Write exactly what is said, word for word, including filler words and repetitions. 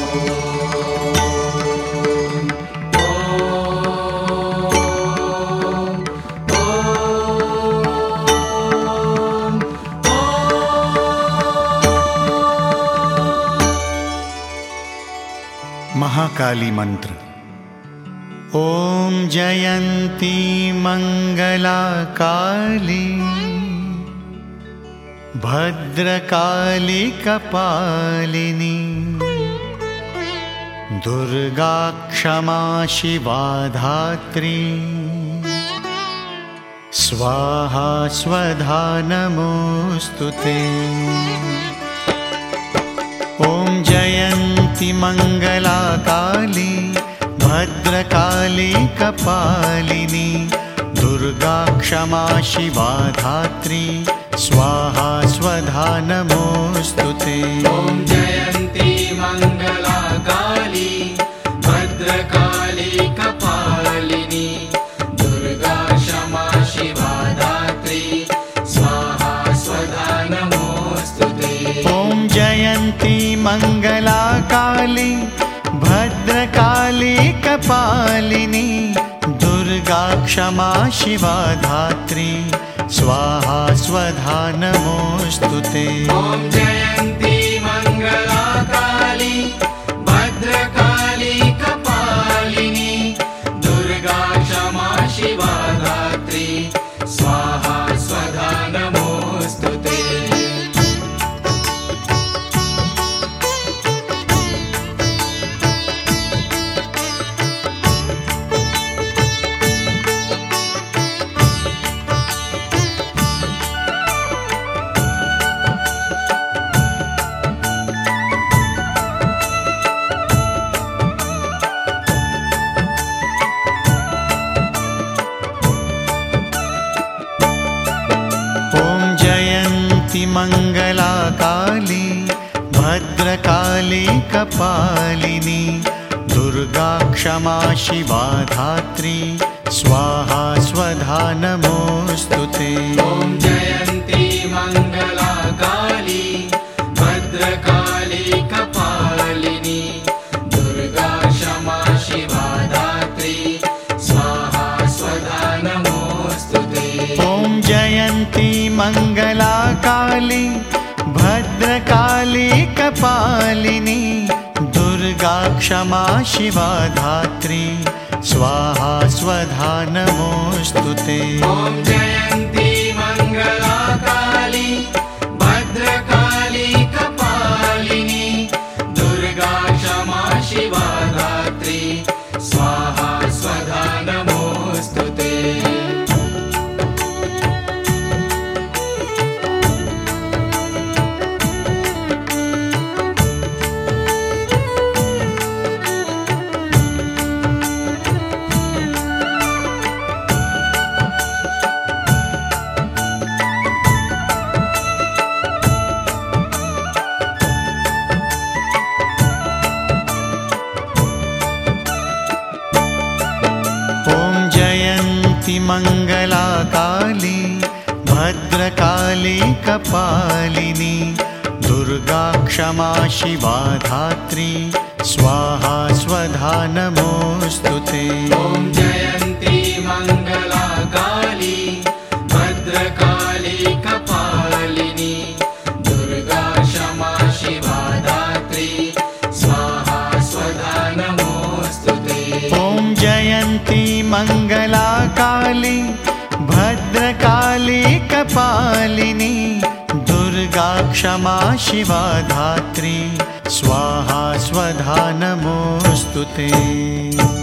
महाकाली मंत्र। ओम जयंती मंगला काली भद्रकाली कपालिनी दुर्गा क्षमा शिवा धात्री स्वाहा स्वधा नमोस्तुते। ओम जयंती मंगला काली भद्रकाली कपालिनी दुर्गा क्षमा शिवा धात्री स्वाहा स्वधा नमोस्तुते। ओम जयंती मंगला काली भद्रकाली कपालिनी दुर्गा क्षमा शिवा धात्री स्वाहा स्वधा नमोस्तुते। ओम जयंती मंगला काली भद्रकाली कपालिनी दुर्गा क्षमा शिवा धात्री स्वाहा स्वधा नमोस्तुते। ओम जयंती मंगला काली भद्रकाली कपालिनी दुर्गा क्षमा शिवा धात्री स्वाहा स्वधा नमोस्तुते। मंगला काली भद्रकाली कपालिनी दुर्गा क्षमा शिवा धात्री स्वाहा स्वधा नमोस्तुते। ओम जयंती मंगला काली भद्रकाली कपालिनी दुर्गा क्षमा शिवा धात्री स्वाहा स्वधा नमोस्तुते। ओम जयंती मंगला काली भद्रकाली कपालिनी दुर्गा क्षमा शिवा धात्री स्वाहा स्वधा नमोस्तुते। ओम जयंती मंगला काली भद्रकाली कपालिनी दुर्गा क्षमा शिवा धात्री स्वाहा स्वधा नमोस्तुते। मंगला काली भद्रकाली कपालिनी दुर्गा क्षमा शिवा धात्री स्वाहा स्वधा नमोस्तुते। ओम जयंती मंगला काली भद्रकाली कपालिनी दुर्गा क्षमा शिवा धात्री स्वाहा स्वधा नमोस्तुते। ओम जयंती मंगला काली भद्रकाली कपालिनी दुर्गा क्षमा शिवा धात्री स्वाहा स्वधा नमोस्तुते।